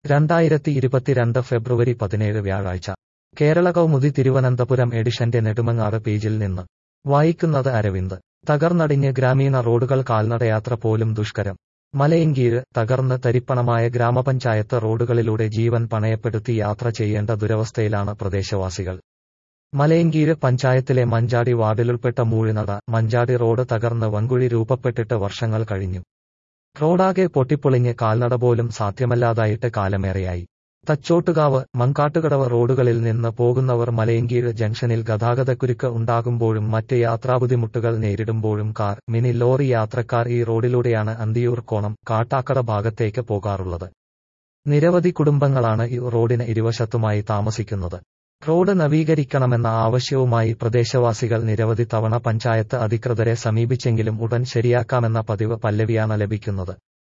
2022 ഫെബ്രുവരി 17 വ്യാഴാഴ്ച കേരള കൗമുദി തിരുവനന്തപുരം എഡിഷന്റെ നെടുമങ്ങാട് പേജിൽ നിന്ന് വായിക്കുന്നത് അരവിന്ദ്. തകർന്നടിഞ്ഞ് ഗ്രാമീണ റോഡുകൾ, കാൽനടയാത്ര പോലും ദുഷ്കരം. മലയങ്കീഴ് തകർന്ന് തരിപ്പണമായ ഗ്രാമപഞ്ചായത്ത് റോഡുകളിലൂടെ ജീവൻ പണയപ്പെടുത്തി യാത്ര ചെയ്യേണ്ട ദുരവസ്ഥയിലാണ് പ്രദേശവാസികൾ. മലയങ്കീഴ് പഞ്ചായത്തിലെ മഞ്ചാടി വാർഡിലുൾപ്പെട്ട മൂഴിനട മഞ്ചാടി റോഡ് തകർന്ന് വൻകുഴി രൂപപ്പെട്ടിട്ട് വർഷങ്ങൾ കഴിഞ്ഞു. റോഡാകെ പൊട്ടിപ്പൊളിഞ്ഞ് കാൽനട പോലും സാധ്യമല്ലാതായിട്ട് കാലമേറെയായി. തച്ചോട്ടുകാവ്, മങ്കാട്ടുകടവ് റോഡുകളിൽ നിന്ന് പോകുന്നവർ മലയങ്കീഴ് ജംഗ്ഷനിൽ ഗതാഗതക്കുരുക്ക് ഉണ്ടാകുമ്പോഴും മറ്റ് യാത്രാബുദ്ധിമുട്ടുകൾ നേരിടുമ്പോഴും കാർ, മിനി ലോറി യാത്രക്കാർ ഈ റോഡിലൂടെയാണ് അന്തിയൂർ, കോണം, കാട്ടാക്കട ഭാഗത്തേക്ക് പോകാറുള്ളത്. നിരവധി കുടുംബങ്ങളാണ് ഈ റോഡിന് ഇരുവശത്തുമായി താമസിക്കുന്നത്. റോഡ് നവീകരിക്കണമെന്ന ആവശ്യവുമായി പ്രദേശവാസികൾ നിരവധി തവണ പഞ്ചായത്ത് അധികൃതരെ സമീപിച്ചെങ്കിലും ഉടൻ ശരിയാക്കാമെന്ന പതിവ് പല്ലവിയാണ് ലഭിക്കുന്നത്.